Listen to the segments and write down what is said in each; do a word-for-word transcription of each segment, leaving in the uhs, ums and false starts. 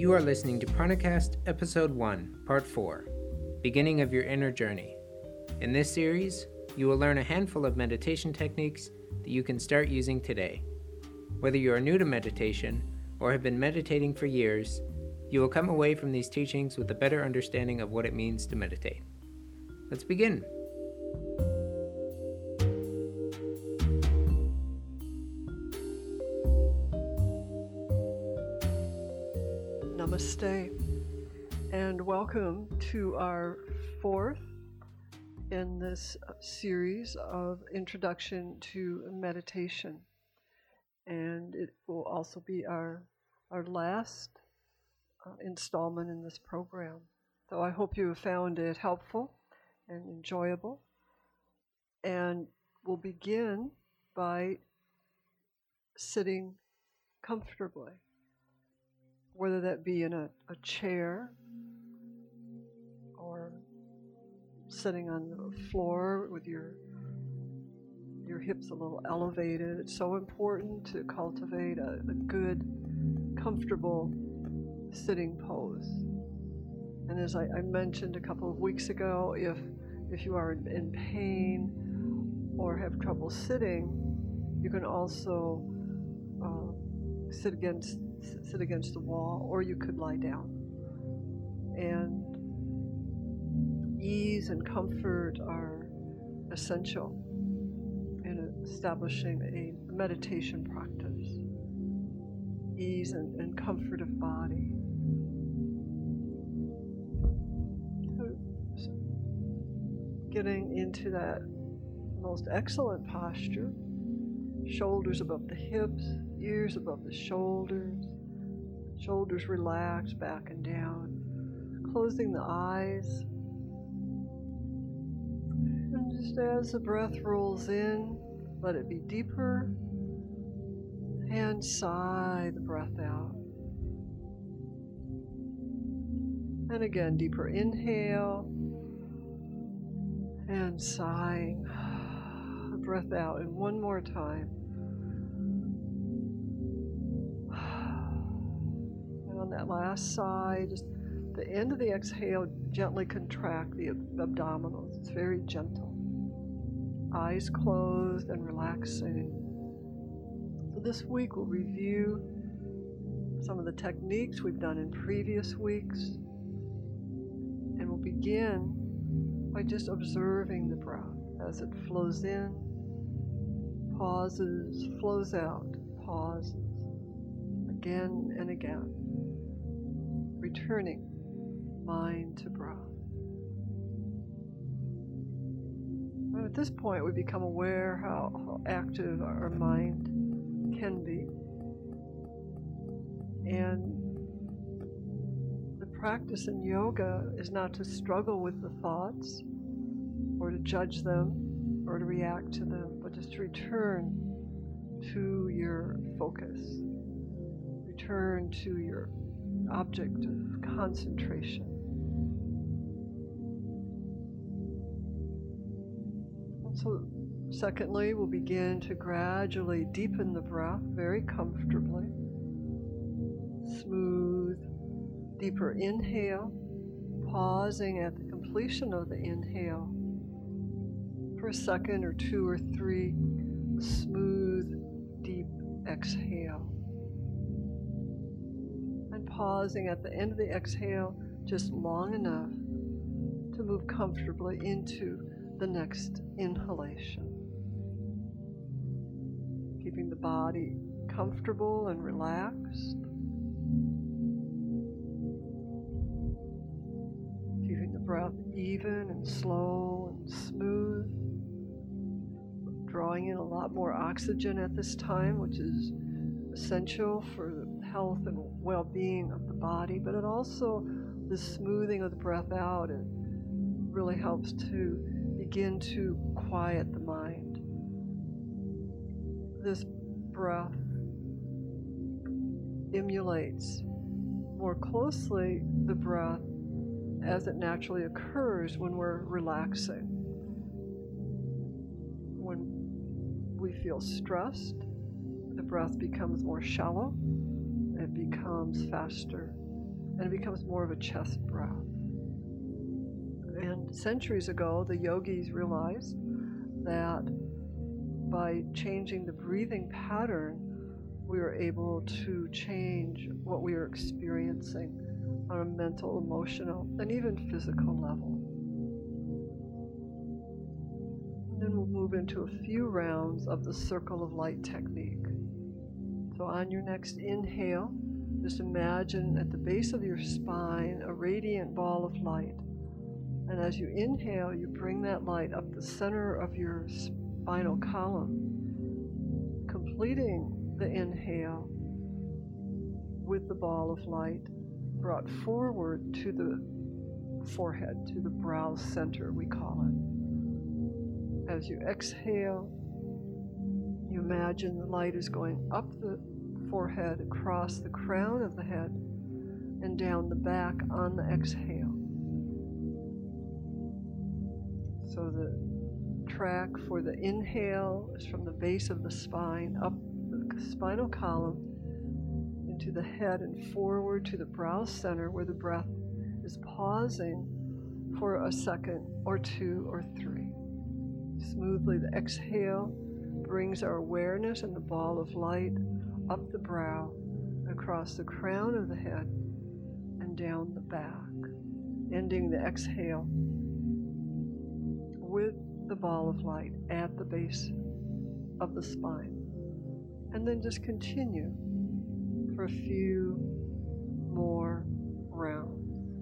You are listening to Pranacast Episode one, Part four, Beginning of Your Inner Journey. In this series, you will learn a handful of meditation techniques that you can start using today. Whether you are new to meditation or have been meditating for years, you will come away from these teachings with a better understanding of what it means to meditate. Let's begin. Namaste, and welcome to our fourth in this series of Introduction to Meditation. And it will also be our, our last uh, installment in this program. So I hope you have found it helpful and enjoyable. And we'll begin by sitting comfortably, whether that be in a, a chair or sitting on the floor with your your hips a little elevated. It's so important to cultivate a, a good, comfortable sitting pose. And as I, I mentioned a couple of weeks ago, if if you are in, in pain or have trouble sitting, you can also uh, sit against sit against the wall, or you could lie down. And ease and comfort are essential in establishing a meditation practice. Ease and, and comfort of body. So, getting into that most excellent posture, shoulders above the hips, ears above the shoulders, shoulders relaxed back and down, closing the eyes. And just as the breath rolls in, let it be deeper, and sigh the breath out. And again, deeper inhale, and sighing the breath out. And one more time. On that last sigh, just the end of the exhale, gently contract the ab- abdominals. It's very gentle. Eyes closed and relaxing. So this week we'll review some of the techniques we've done in previous weeks. And we'll begin by just observing the breath as it flows in, pauses, flows out, pauses, again and again. Returning mind to breath. And at this point, we become aware how, how active our mind can be. And the practice in yoga is not to struggle with the thoughts or to judge them or to react to them, but just to return to your focus. Return to your object of concentration. And so, secondly, we'll begin to gradually deepen the breath very comfortably. Smooth, deeper inhale, pausing at the completion of the inhale for a second or two or three. Smooth, deep exhale. Pausing at the end of the exhale just long enough to move comfortably into the next inhalation. Keeping the body comfortable and relaxed. Keeping the breath even and slow and smooth. Drawing in a lot more oxygen at this time, which is essential for the health and well-being of the body, but it also, the smoothing of the breath out, it really helps to begin to quiet the mind. This breath emulates more closely the breath as it naturally occurs when we're relaxing. When we feel stressed, the breath becomes more shallow, it becomes faster. and it becomes more of a chest breath. And centuries ago, the yogis realized that by changing the breathing pattern, we were able to change what we were experiencing on a mental, emotional, and even physical level. And then we'll move into a few rounds of the circle of light technique. So on your next inhale, just imagine at the base of your spine a radiant ball of light. And as you inhale, you bring that light up the center of your spinal column, completing the inhale with the ball of light brought forward to the forehead, to the brow center, we call it. As you exhale, you imagine the light is going up the forehead, across the crown of the head, and down the back on the exhale. So the track for the inhale is from the base of the spine, up the spinal column, into the head and forward to the brow center, where the breath is pausing for a second or two or three. Smoothly, the exhale brings our awareness and the ball of light up the brow, across the crown of the head, and down the back, ending the exhale with the ball of light at the base of the spine. And then just continue for a few more rounds.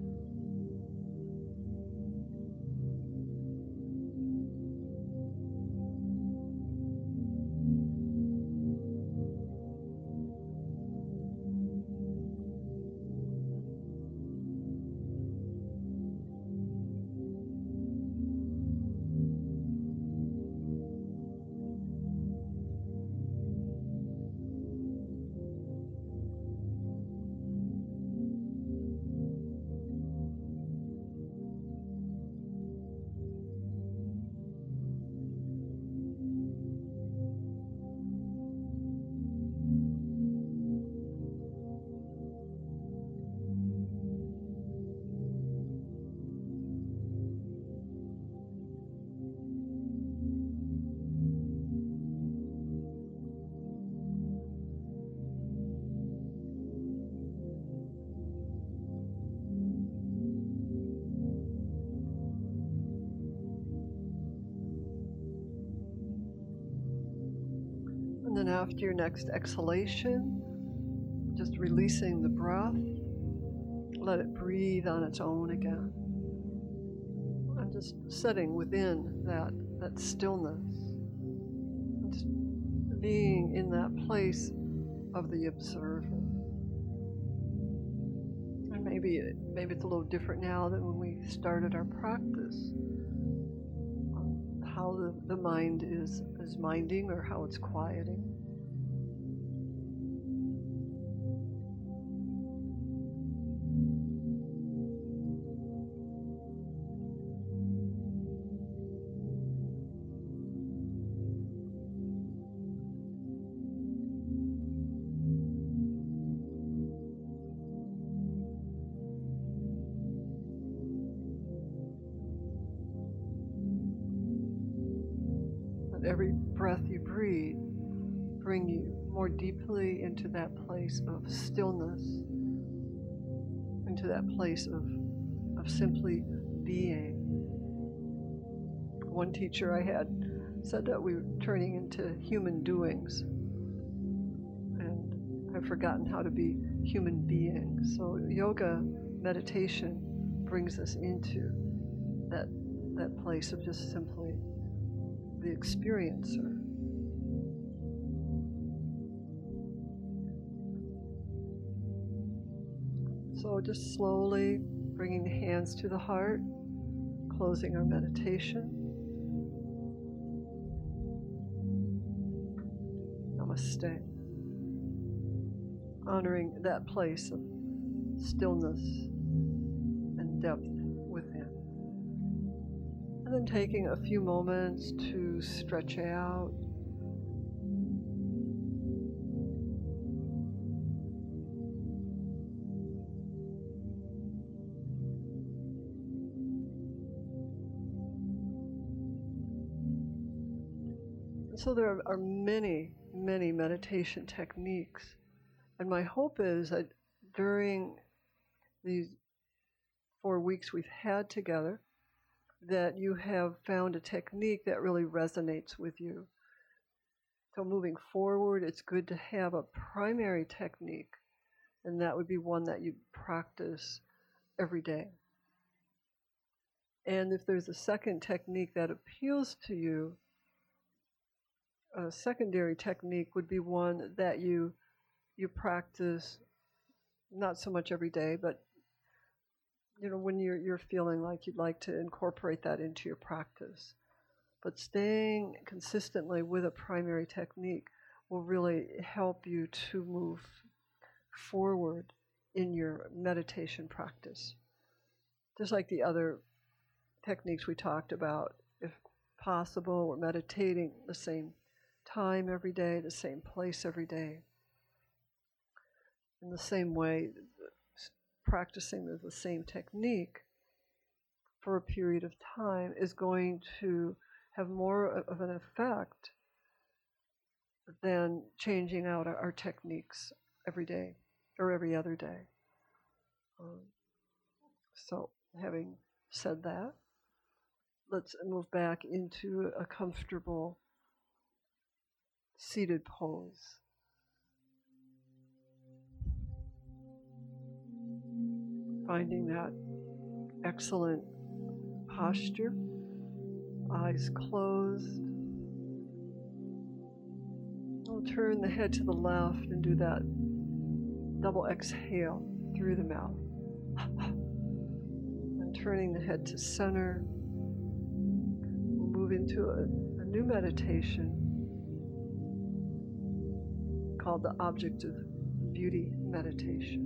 And then after your next exhalation, just releasing the breath, let it breathe on its own again. And just sitting within that, that stillness, just being in that place of the observer. And maybe, it, maybe it's a little different now than when we started our practice. How the, the mind is, is minding or how it's quieting. Every breath you breathe, bring you more deeply into that place of stillness, into that place of, of simply being. One teacher I had said that we were turning into human doings, and I've forgotten how to be human beings. So yoga meditation brings us into that, that place of just simply the experiencer. So just slowly bringing the hands to the heart, closing our meditation. Namaste. Honoring that place of stillness and depth within. And then taking a few moments to stretch out. So there are many, many meditation techniques. And my hope is that during these four weeks we've had together, that you have found a technique that really resonates with you. So moving forward, it's good to have a primary technique, and that would be one that you practice every day. And if there's a second technique that appeals to you, a secondary technique would be one that you you practice not so much every day, but you know, when you're you're feeling like you'd like to incorporate that into your practice. But staying consistently with a primary technique will really help you to move forward in your meditation practice. Just like the other techniques we talked about, if possible, we're meditating the same time every day, the same place every day. In the same way, practicing the same technique for a period of time is going to have more of an effect than changing out our, our techniques every day or every other day. Um, so, having said that, let's move back into a comfortable seated pose. Finding that excellent posture, eyes closed. We'll turn the head to the left and do that double exhale through the mouth. And turning the head to center, we'll move into a, a new meditation called the Object of Beauty meditation.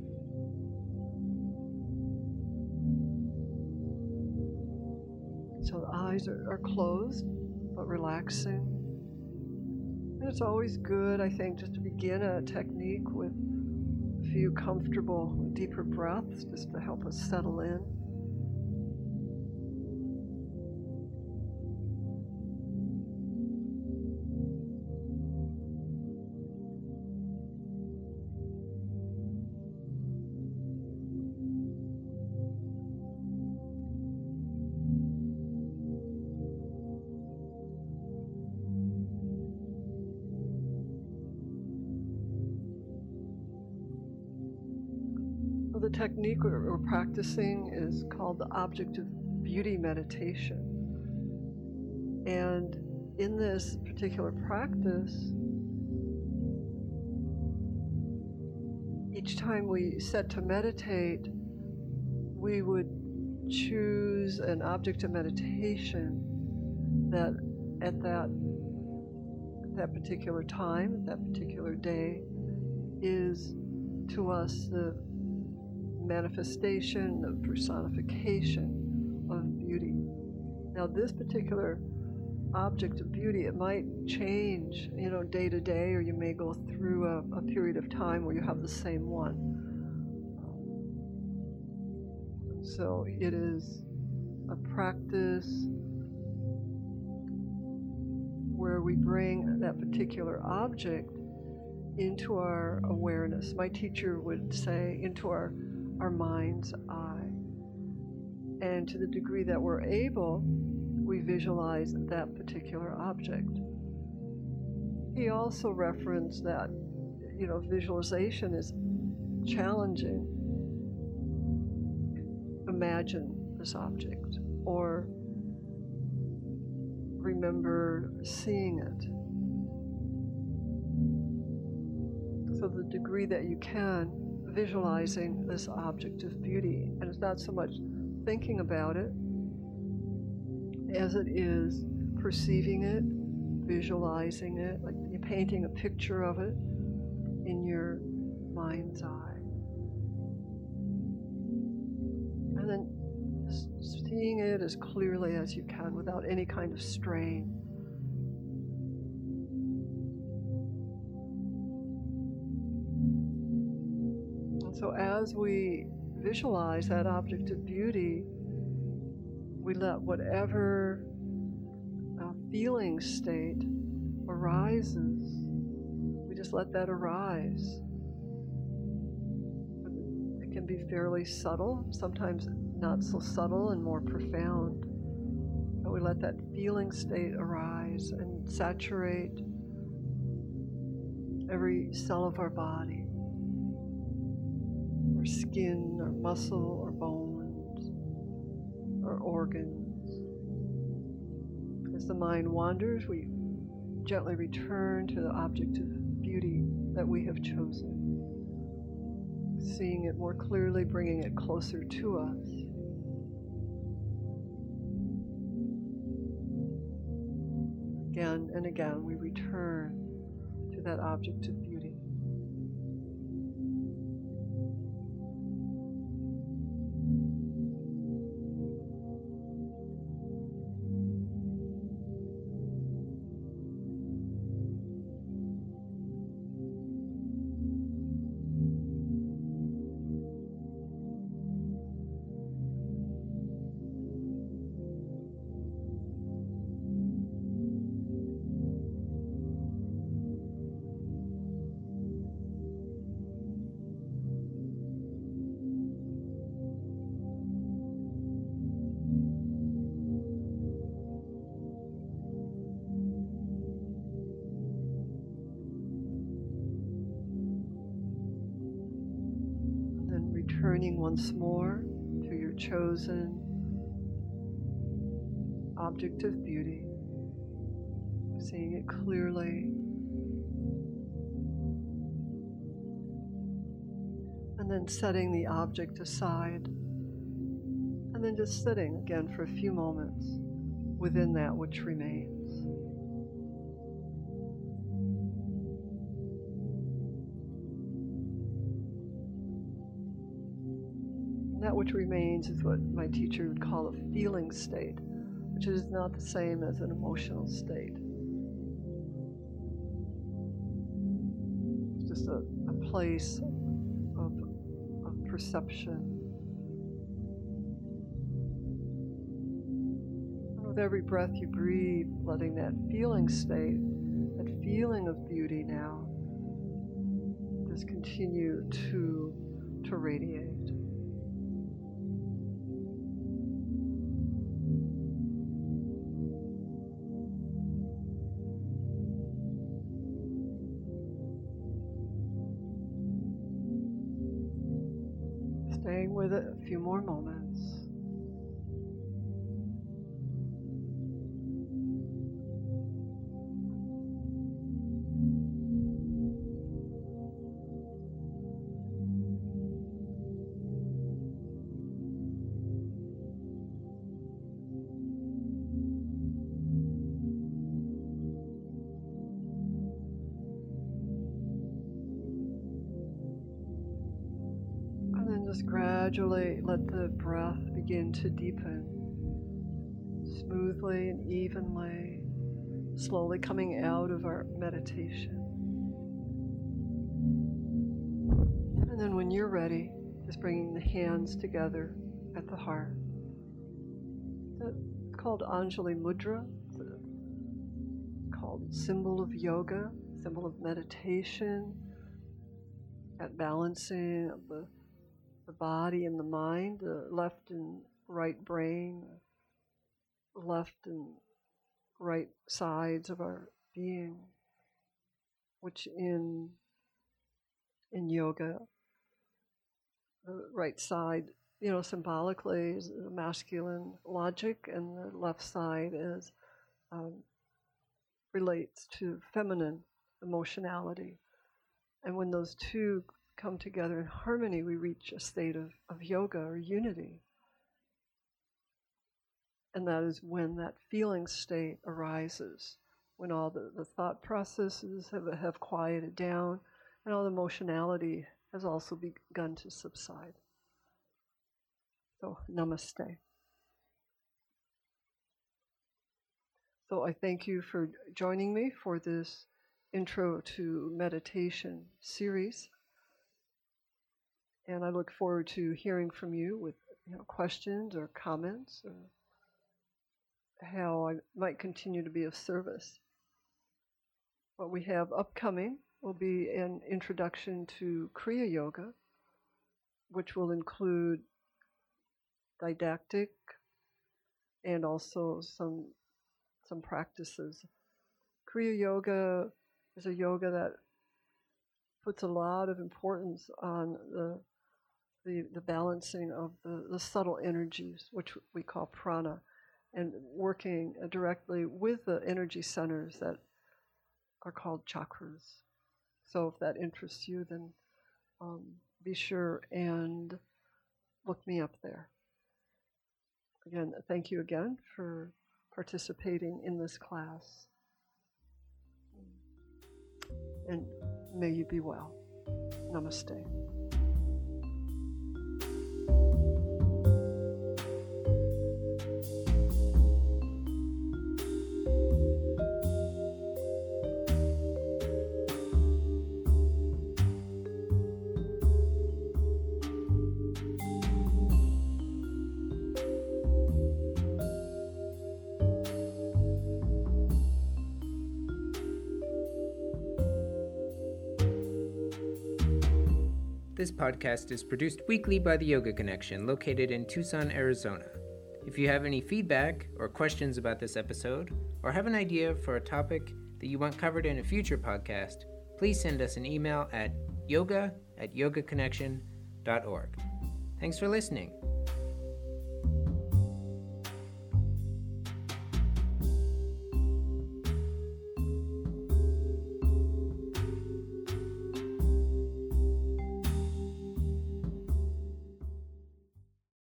So the eyes are, are closed, but relaxing. And it's always good, I think, just to begin a technique with a few comfortable, deeper breaths, just to help us settle in. The technique we're, we're practicing is called the Object of Beauty meditation. And in this particular practice, each time we set to meditate, we would choose an object of meditation that at that, that particular time, at that particular day, is to us the manifestation, the personification of beauty. Now, this particular object of beauty, it might change, you know, day to day, or you may go through a, a period of time where you have the same one. So it is a practice where we bring that particular object into our awareness. My teacher would say into our our mind's eye. And to the degree that we're able, we visualize that particular object. He also referenced that, you know, visualization is challenging. Imagine this object, or remember seeing it. So the degree that you can, visualizing this object of beauty. And it's not so much thinking about it as it is perceiving it, visualizing it, like you're painting a picture of it in your mind's eye. And then seeing it as clearly as you can without any kind of strain. So as we visualize that object of beauty, we let whatever uh, feeling state arises, we just let that arise. It can be fairly subtle, sometimes not so subtle and more profound. But we let that feeling state arise and saturate every cell of our body, our skin, our muscle, our bones, our organs. As the mind wanders, we gently return to the object of beauty that we have chosen, seeing it more clearly, bringing it closer to us. Again and again, we return to that object of beauty. Returning once more to your chosen object of beauty, seeing it clearly, and then setting the object aside, and then just sitting again for a few moments within that which remains. That which remains is what my teacher would call a feeling state, which is not the same as an emotional state. It's just a, a place of, of perception. And with every breath you breathe, letting that feeling state, that feeling of beauty now, just continue to, to radiate. Staying with it a few more moments. Just gradually let the breath begin to deepen, smoothly and evenly, slowly coming out of our meditation. And then when you're ready, just bringing the hands together at the heart. It's called Anjali Mudra. It's called symbol of yoga, symbol of meditation, that balancing of the the body and the mind, the left and right brain, the left and right sides of our being, which in in yoga, the right side, you know, symbolically is the masculine logic, and the left side is um, relates to feminine emotionality. And when those two come together in harmony, we reach a state of, of yoga or unity. And that is when that feeling state arises, when all the, the thought processes have, have quieted down, and all the emotionality has also begun to subside. So, namaste. So I thank you for joining me for this Intro to Meditation series. And I look forward to hearing from you with you know, questions or comments, or how I might continue to be of service. what we have upcoming will be an introduction to Kriya Yoga, which will include didactic and also some some practices. Kriya Yoga is a yoga that puts a lot of importance on the the, the balancing of the, the subtle energies, which we call prana, and working directly with the energy centers that are called chakras. So if that interests you, then um, be sure and look me up there. Again, thank you again for participating in this class. And may you be well. Namaste. This podcast is produced weekly by the Yoga Connection, located in Tucson, Arizona. If you have any feedback or questions about this episode, or have an idea for a topic that you want covered in a future podcast, please send us an email at yoga at yoga connection dot org. Thanks for listening.